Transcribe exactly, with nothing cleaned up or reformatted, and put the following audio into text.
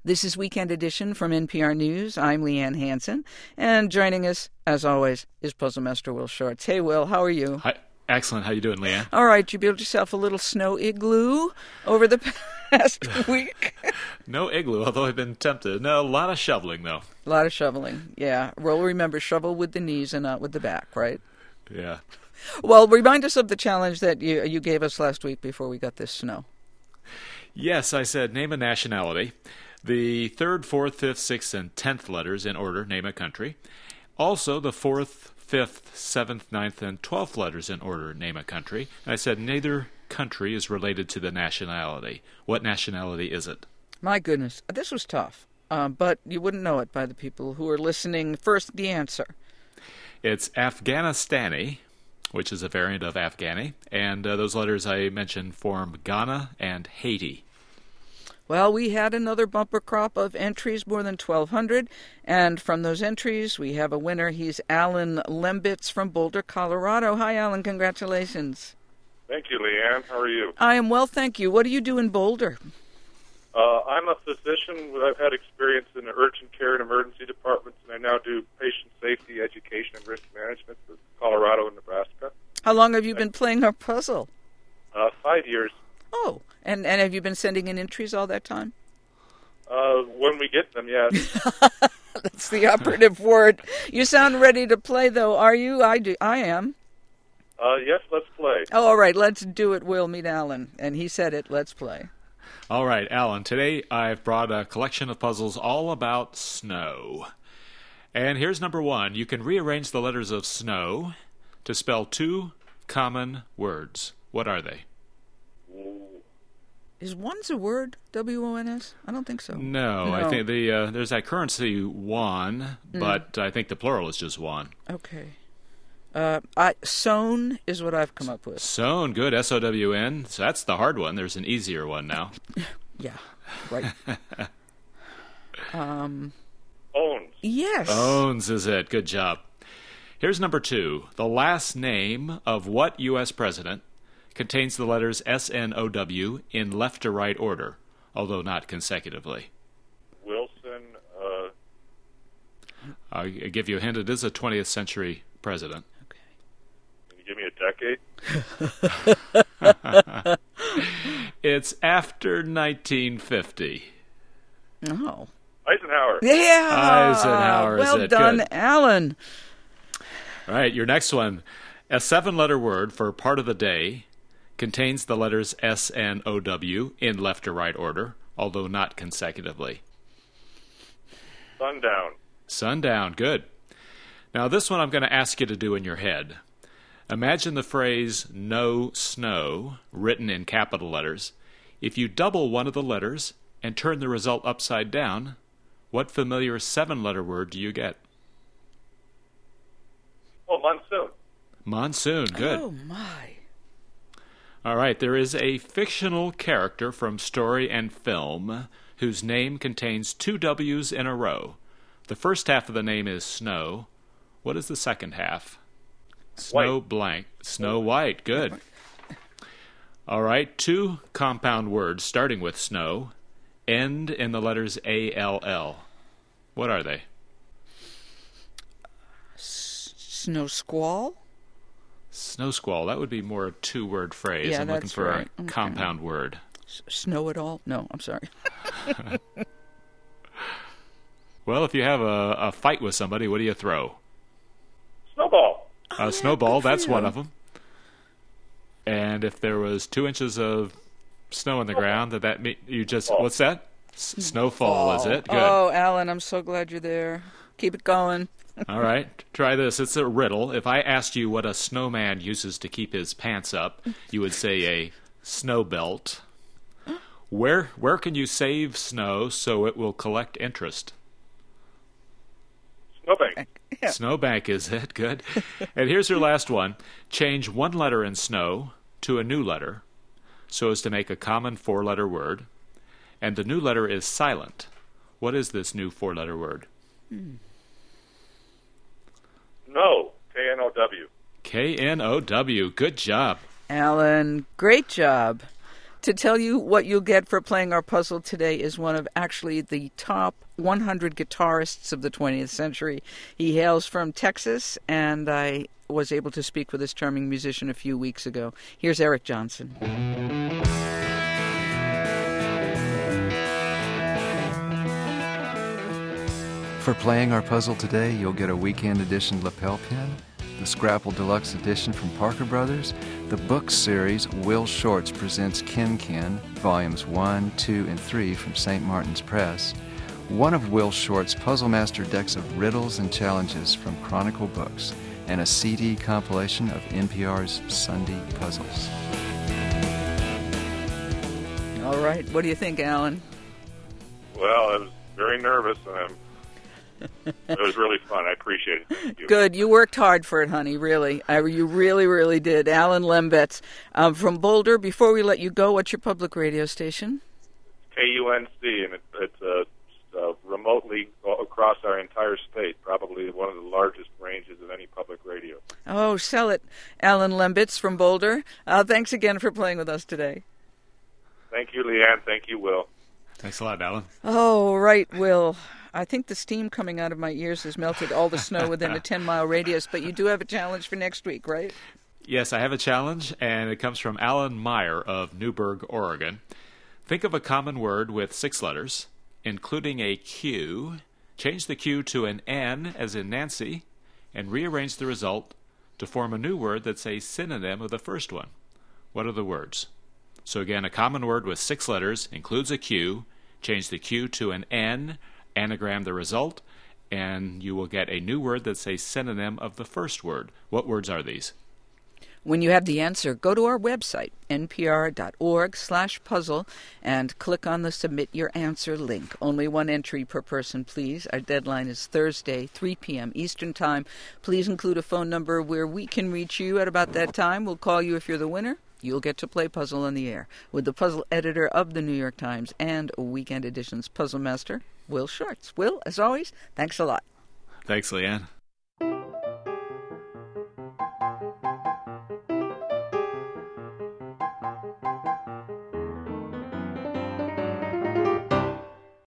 This is Weekend Edition from N P R News. I'm Leanne Hansen, and joining us, as always, is Puzzle Master Will Shortz. Hey, Will, how are you? Hi. Excellent. How you doing, Leanne? All right. You built yourself a little snow igloo over the past week? No igloo, although I've been tempted. No, a lot of shoveling, though. A lot of shoveling, yeah. Well, remember, shovel with the knees and not with the back, right? Yeah. Well, remind us of the challenge that you you gave us last week before we got this snow. Yes, I said name a nationality. The third, fourth, fifth, sixth, and tenth letters in order, name a country. Also, the fourth, fifth, seventh, ninth, and twelfth letters in order, name a country. And I said neither country is related to the nationality. What nationality is it? My goodness, this was tough, uh, but you wouldn't know it by the people who are listening. First, the answer. It's Afghanistani, which is a variant of Afghani, and uh, those letters I mentioned form Ghana and Haiti. Well, we had another bumper crop of entries, more than twelve hundred, and from those entries, we have a winner. He's Alan Lembitz from Boulder, Colorado. Hi, Alan. Congratulations. Thank you, Leanne. How are you? I am well, thank you. What do you do in Boulder? Uh, I'm a physician. I've had experience in the urgent care and emergency departments, and I now do patient safety, education, and risk management for Colorado and Nebraska. How long have you been playing our puzzle? Uh, five years. Oh, and, and have you been sending in entries all that time? Uh, when we get them, yes. That's the operative word. You sound ready to play, though, are you? I do. I am. Uh, yes, let's play. Oh, all right, let's do it. We'll meet Alan. And he said it. Let's play. All right, Alan, today I've brought a collection of puzzles all about snow. And here's number one. You can rearrange the letters of snow to spell two common words. What are they? Is one's a word? W O N S? I don't think so. No, no. I think the uh, there's that currency won, mm. but I think the plural is just won. Okay. Uh, I, sown is what I've come up with. Sown, good, S O W N. So that's the hard one. There's an easier one now. Yeah, right. um, Owns. Yes. Owns is it. Good job. Here's number two. The last name of what U S president contains the letters S N O W in left to right order, although not consecutively? Wilson. Uh... I'll give you a hint. It is a twentieth century president. Give me a decade. It's after nineteen fifty. Oh. Eisenhower. Yeah. Eisenhower well is it. done, Good. Alan. All right, your next one. A seven-letter word for part of the day contains the letters S N O W in left to right order, although not consecutively. Sundown. Sundown. Good. Now, this one I'm going to ask you to do in your head. Imagine the phrase no snow written in capital letters. If you double one of the letters and turn the result upside down, what familiar seven-letter word do you get? Oh, monsoon. Monsoon, good. Oh, my. All right, there is a fictional character from story and film whose name contains two W's in a row. The first half of the name is Snow. What is the second half? Snow White. blank. Snow White. Good. All right. Two compound words starting with snow end in the letters A L L. What are they? S- snow squall? Snow squall. That would be more a two-word phrase. Yeah, I'm looking that's for right. a Okay. compound word. S- snow at all? No, I'm sorry. Well, if you have a, a fight with somebody, what do you throw? Snowball. Oh, A yeah, snowball, good for that's you. one of them. And if there was two inches of snow on the ground, that that mean you just Fall. what's that? S- snowfall, is it? Good. Oh, Alan, I'm so glad you're there. Keep it going. All right, try this. It's a riddle. If I asked you what a snowman uses to keep his pants up, you would say a snow belt. Where where can you save snow so it will collect interest? Snowbank. Yeah. Snowbank is it? Good. And here's your last one. Change one letter in snow to a new letter so as to make a common four-letter word. And the new letter is silent. What is this new four-letter word? Hmm. No. K N O W. K N O W. Good job. Alan, great job. To tell you what you'll get for playing our puzzle today is one of actually the top one hundred guitarists of the twentieth century. He hails from Texas, and I was able to speak with this charming musician a few weeks ago. Here's Eric Johnson. For playing our puzzle today, you'll get a weekend edition lapel pin, the Scrapple Deluxe Edition from Parker Brothers, the book series Will Shorts Presents Ken Ken, Volumes one, two, and three from Saint Martin's Press, one of Will Shorts' Puzzle Master decks of riddles and challenges from Chronicle Books, and a C D compilation of N P R's Sunday Puzzles. All right. What do you think, Alan? Well, I was very nervous, and I'm it was really fun. I appreciate it. Thank you. Good. You worked hard for it, honey, really. I, you really, really did. Alan Lembetz um, from Boulder. Before we let you go, what's your public radio station? K U N C, and it, it's uh, uh, remotely across our entire state, probably one of the largest ranges of any public radio. Oh, sell it. Alan Lembetz from Boulder. Uh, thanks again for playing with us today. Thank you, Leanne. Thank you, Will. Thanks a lot, Alan. Oh, right, Will. I think the steam coming out of my ears has melted all the snow within a ten-mile radius, but you do have a challenge for next week, right? Yes, I have a challenge, and it comes from Alan Meyer of Newberg, Oregon. Think of a common word with six letters, including a Q. Change the Q to an N, as in Nancy, and rearrange the result to form a new word that's a synonym of the first one. What are the words? So again, a common word with six letters includes a Q. Change the Q to an N, anagram the result, and you will get a new word that's a synonym of the first word. What words are these? When you have the answer, go to our website, n p r dot org slash puzzle, and click on the Submit Your Answer link. Only one entry per person, please. Our deadline is Thursday, three p.m. Eastern Time. Please include a phone number where we can reach you at about that time. We'll call you if you're the winner. You'll get to play Puzzle on the Air with the puzzle editor of the New York Times and Weekend Edition's Puzzle Master, Will Shorts. Will, as always, thanks a lot. Thanks, Leanne.